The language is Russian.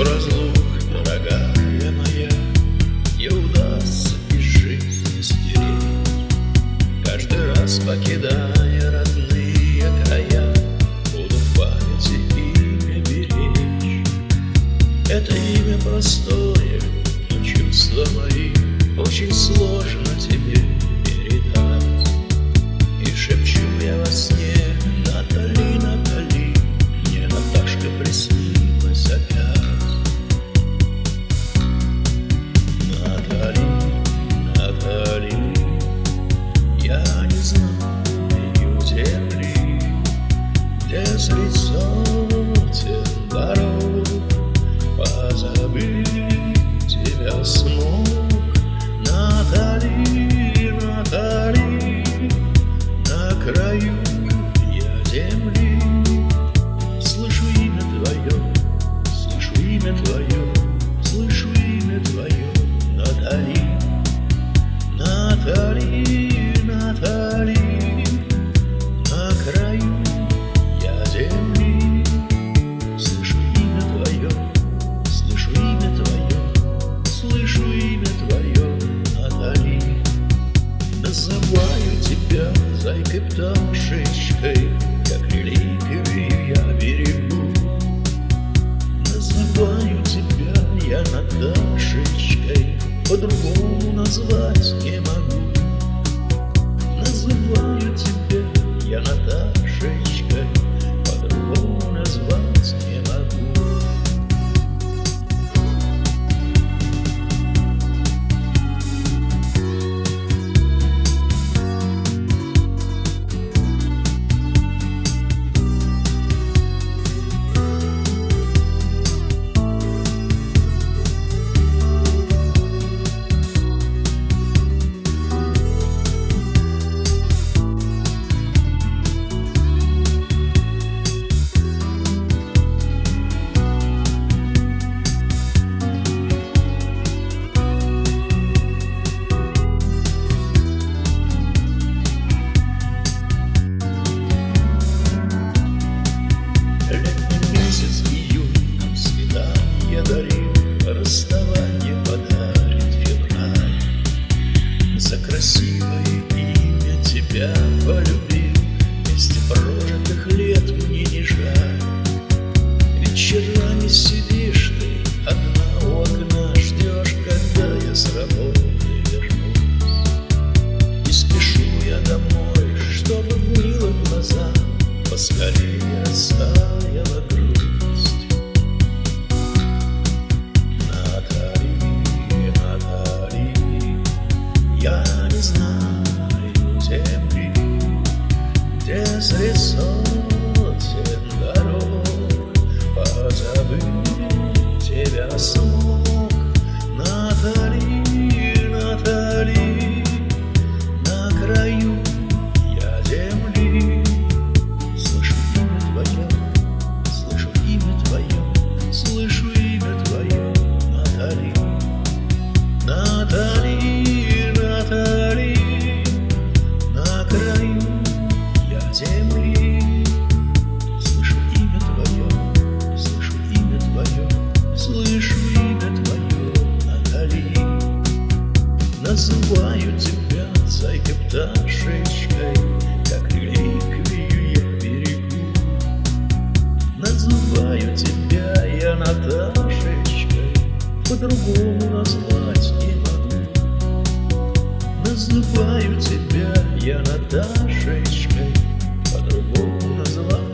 разлук, дорогая моя, не удастся из жизни стереть. Каждый раз, покидая родные края, буду в памяти имя беречь. Это имя простое, но чувства мои очень сложно тебе передать. И шепчу я во сне: Натали, Натали, мне Наташка приснилась опять. Натали, Натали, я не знаю земли, где средь сотен дорог позабыть тебя смог. Натали, Натали, на краю я земли, слышу имя твое, слышу имя твое, слышу имя твое. Натали, Натали, Натали, на краю я земли, слышу имя твое, слышу имя твое, слышу имя твое. Натали, называю тебя зайкой-пташечкой, как реликвию я берегу. Называю тебя я Наташечкой, по-другому назвать не могу. Называю тебя я Наташечкой, по-другому назвать не могу. Расставание подарит февраль. За красивое имя тебя полюбил, вместе прожитых лет мне не жаль. Вечерами сидишь ты одна у окна, ждешь, когда я с работы вернусь. И спешу я домой, чтобы было глаза, поскорее растаяла грусть. Я не знаю земли, где средь сотен дорог позабыть тебя смог. Натали, Натали, на краю я земли, слышу имя твое, слышу имя твое, слышу имя твое. Натали, Натали, Натали, на краю я земли, слышу имя твое, слышу имя твое, слышу имя твое. Натали, называю тебя зайкой-пташечкой, как реликвию я берегу. Называю тебя я Наташечкой, по-другому назвать не могу. Называю тебя я Наташечкой, по-другому назвать